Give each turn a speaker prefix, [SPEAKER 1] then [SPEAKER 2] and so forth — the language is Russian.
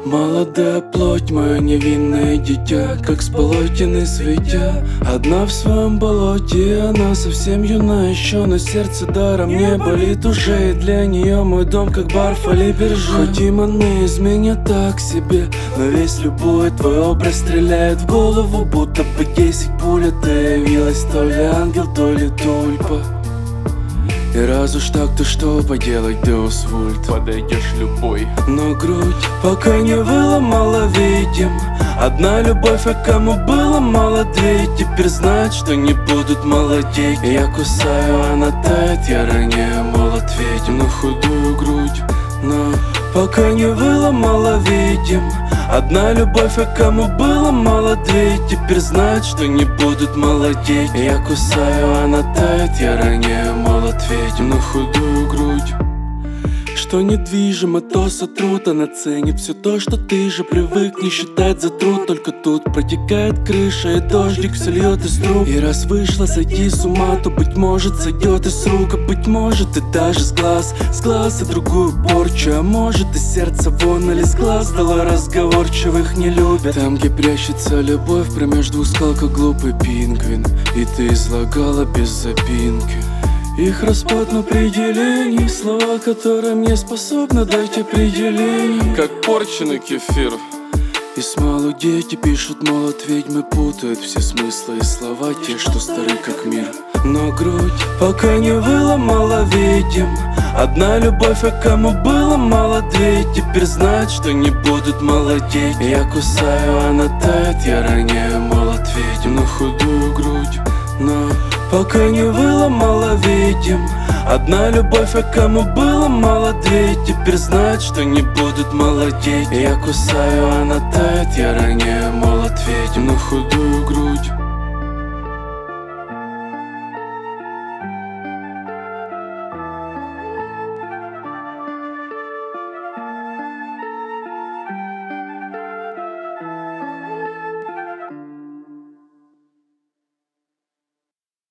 [SPEAKER 1] Молодая плоть, мое невинное дитя, как с полотен светя. Одна в своем болоте, она совсем юна еще, но сердце даром не болит уже. И для нее мой дом как бар Фалиберже. Хоть и маны из меня так себе, но весь любой твой образ стреляет в голову, будто бы 10 пуль. Ты явилась то ли ангел, то ли тульпа. И раз уж так, то что поделать, Деус Вульт?
[SPEAKER 2] Подойдешь любой.
[SPEAKER 1] Но грудь пока не выломала, видим. Одна любовь, а кому было мало, две. Теперь знать, что не будут молодеть. Я кусаю, она тает, я роняю молот ведьм на худую грудь. Но пока не выломала, видим. Одна любовь, а кому было мало, две. Теперь знать, что не будут молодеть. Я кусаю, она тает, я роняю молот ведьм на худую грудь. Что недвижимо, то сотрут. Она ценит все то, что ты же привык не считать за труд. Только тут протекает крыша, и дождик все льет из труб. И раз вышла сойти с ума, то, быть может, сойдет из рук. А быть может, и даже с глаз и другую порчу. А может, и сердце вон или с глаз дало, разговорчивых не любят. Там, где прячется любовь, промеж двух скал, как глупый пингвин. И ты излагала без запинки их распад на определений, слова, которые мне способны дать определение.
[SPEAKER 2] Как порченый кефир.
[SPEAKER 1] И смалу дети пишут молот ведьмы, путают все смыслы и слова, те, что стары как мир. Но грудь пока не выломала, видим. Одна любовь, а кому было мало, две. Теперь знать, что не будут молодеть. Я кусаю, она тает, я роняю молот ведьм на худую грудь. Но пока не выломала, видим. Одна любовь, а кому было мало, две. Теперь знать, что не будут молодеть. Я кусаю, она тает, я роняю молот ведьм на худую грудь.